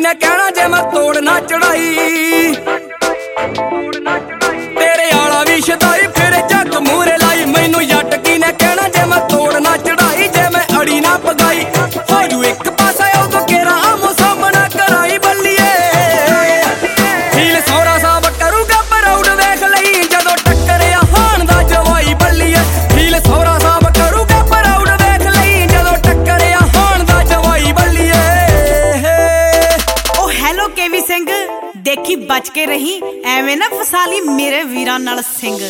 ने कहना जे मैं तोड़ ना चढ़ाई तेरे आला भी शदाई फिर जग मूरे लाई मैनू जट की ने कहना जे मैं तोड़ ना चढ़ाई जे मैं अड़ी ना पगाई हो जू एक पासा उदों केरा आमो सामना कराई बल्लिए फील सौरा साहब करूगा प्राउड वेख लई जदों टक्करिया हाण दा जवाई बल्लिए फील सौरा साहब करूगा प्राउड वेख लई जदों टक्करिया हाण दा जवाई बल्लिए। ओ हैलो केवी सिंह देखी बच के रही एवें ना फसाली मेरे वीरां नाल सिंह।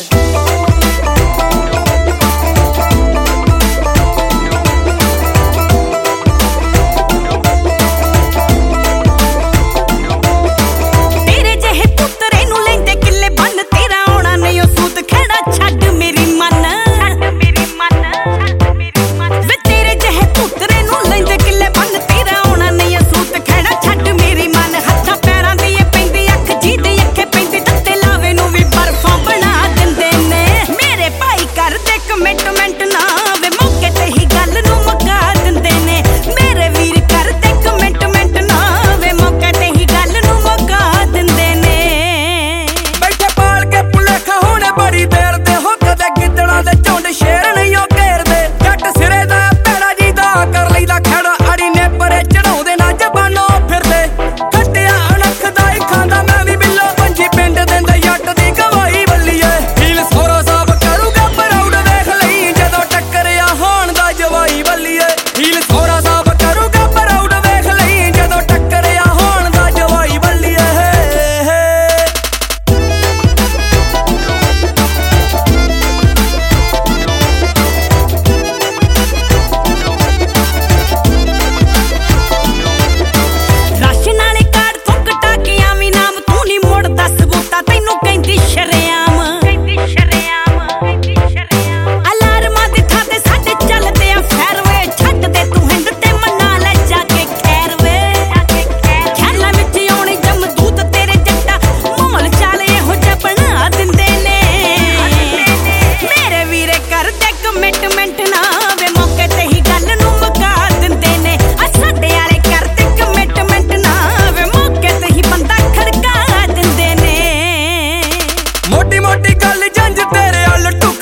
मोटी मोटी गल जंज तेरे अल